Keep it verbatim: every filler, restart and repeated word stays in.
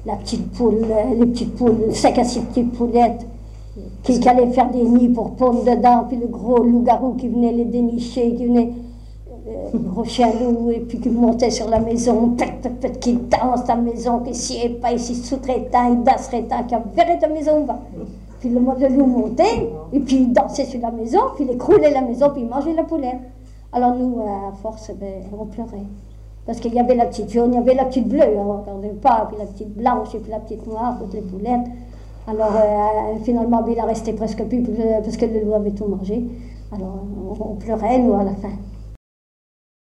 la petite poule, les petites poules, cinq à six petites poulettes, qui, qui allaient faire des nids pour pondre dedans, puis le gros loup-garou qui venait les dénicher, qui venait, euh, le gros chien-loup, et puis qui montait sur la maison, pet, pet, pet, qui danse la maison, qui s'y est pas, ici sous-traitant, il danserait-tant, qui a verré ta maison, va. Puis le, le loup montait, et puis il dansait sur la maison, puis il écroulait la maison, puis il mangeait la poulette. Alors nous, à force, ben, on pleurait. Parce qu'il y avait la petite jaune, il y avait la petite bleue, on ne regardait pas, puis la petite blanche, et puis la petite noire, toutes les poulettes. Alors euh, finalement, il a resté presque plus, parce que le loup avait tout mangé. Alors on, on pleurait, nous, à la fin.